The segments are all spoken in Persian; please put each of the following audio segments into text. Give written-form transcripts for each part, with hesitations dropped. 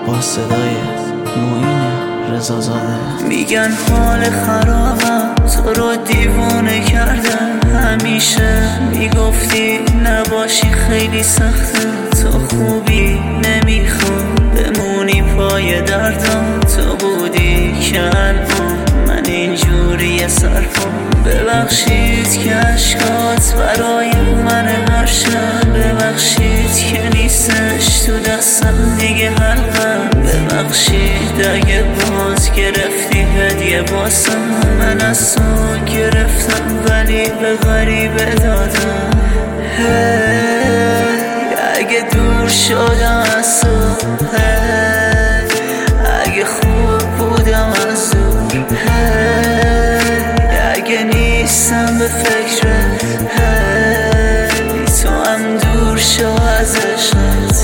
با صدای معین رضازاده. میگن حال خرابم تو رو دیوونه کردم، همیشه میگفتی نباشی خیلی سخته، تو خوبی نمیخوام بمونی پای دردم، تو بودی که الان من اینجوری سرپام. ببخشید که عشقات برای من هر شب، ببخشید که نیستش تو دستم دیگه حلقم، ببخشید اگه باز گرفتی هدیه واسم، من از تو گرفتم ولی به غریبه دادم. اگه دور شدم از تو، اگه خوب بودم از دور، اگه نیستم به فکرت، تو هم دور شو از عشقت.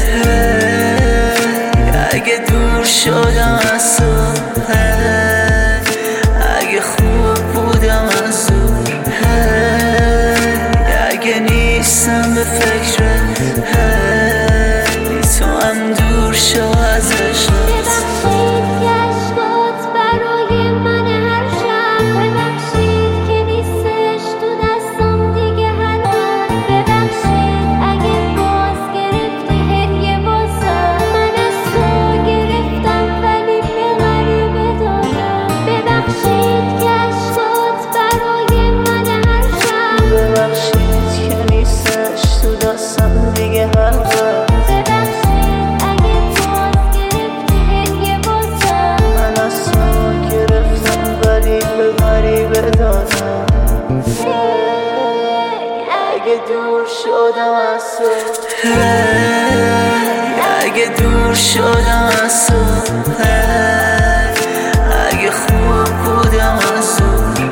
اگه دور شدم از تو، اگه خوب بودم از دور، اگه نیستم به فکرت، تو هم دور شو از عشقت. اگه دور شدم از تو، اگه دور شدم از تو، اگه خوب بودم از دور،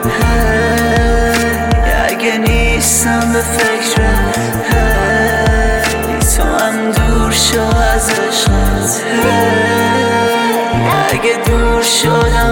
اگه نیستم به فکرت، تو هم دور شو از عشقت. اگه دور شدم